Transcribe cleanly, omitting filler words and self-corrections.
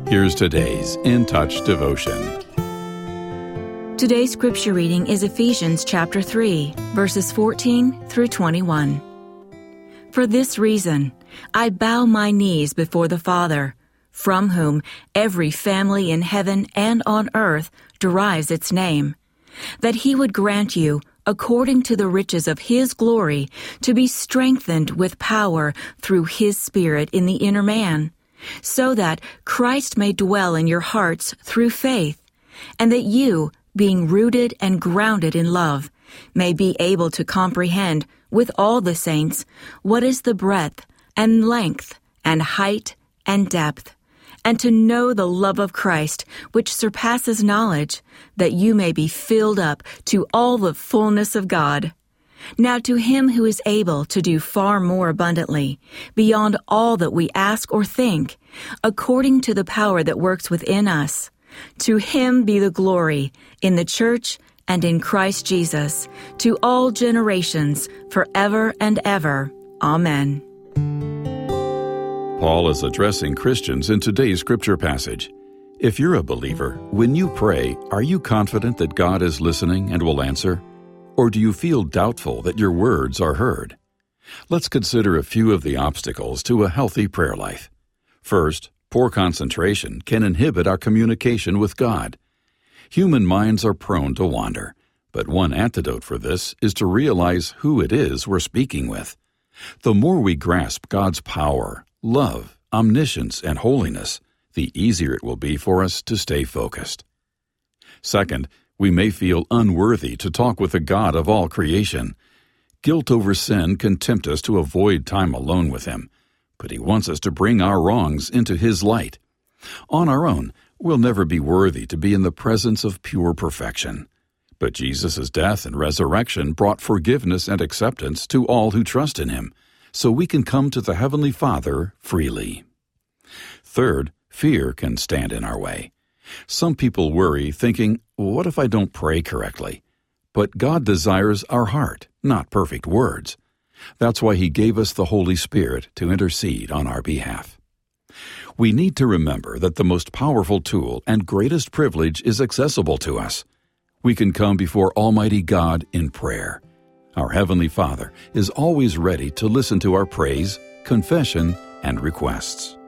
Here's today's In Touch devotion. Today's scripture reading is Ephesians chapter 3, verses 14 through 21. For this reason, I bow my knees before the Father, from whom every family in heaven and on earth derives its name, that he would grant you, according to the riches of his glory, to be strengthened with power through his Spirit in the inner man, so that Christ may dwell in your hearts through faith, and that you, being rooted and grounded in love, may be able to comprehend with all the saints what is the breadth and length and height and depth, and to know the love of Christ, which surpasses knowledge, that you may be filled up to all the fullness of God. Now to him who is able to do far more abundantly, beyond all that we ask or think, according to the power that works within us, to him be the glory in the church and in Christ Jesus, to all generations, forever and ever. Amen. Paul is addressing Christians in today's scripture passage. If you're a believer, when you pray, are you confident that God is listening and will answer? Or do you feel doubtful that your words are heard? Let's consider a few of the obstacles to a healthy prayer life. First, poor concentration can inhibit our communication with God. Human minds are prone to wander, but one antidote for this is to realize who it is we're speaking with. The more we grasp God's power, love, omniscience, and holiness, the easier it will be for us to stay focused. Second, we may feel unworthy to talk with the God of all creation. Guilt over sin can tempt us to avoid time alone with Him, but He wants us to bring our wrongs into His light. On our own, we'll never be worthy to be in the presence of pure perfection. But Jesus' death and resurrection brought forgiveness and acceptance to all who trust in Him, so we can come to the Heavenly Father freely. Third, fear can stand in our way. Some people worry, thinking, what if I don't pray correctly? But God desires our heart, not perfect words. That's why He gave us the Holy Spirit to intercede on our behalf. We need to remember that the most powerful tool and greatest privilege is accessible to us. We can come before Almighty God in prayer. Our Heavenly Father is always ready to listen to our praise, confession, and requests.